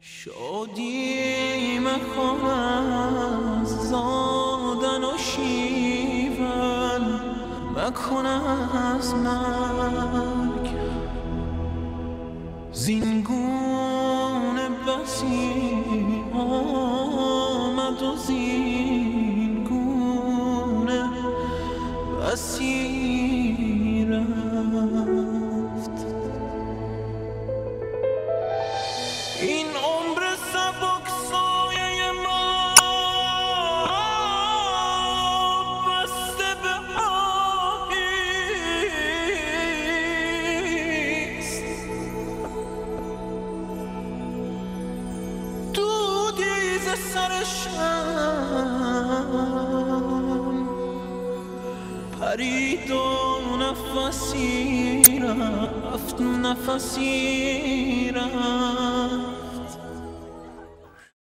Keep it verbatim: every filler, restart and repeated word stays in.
شادی مکن از زادن و شیون، مکن از مرگ زینگونه بسی آمد و زینگونه بسی رفت. این عمر سبک سایه ما بسته به آهیست، دودی ز سرشم پرید و نفسی رفت، نفسی رفت.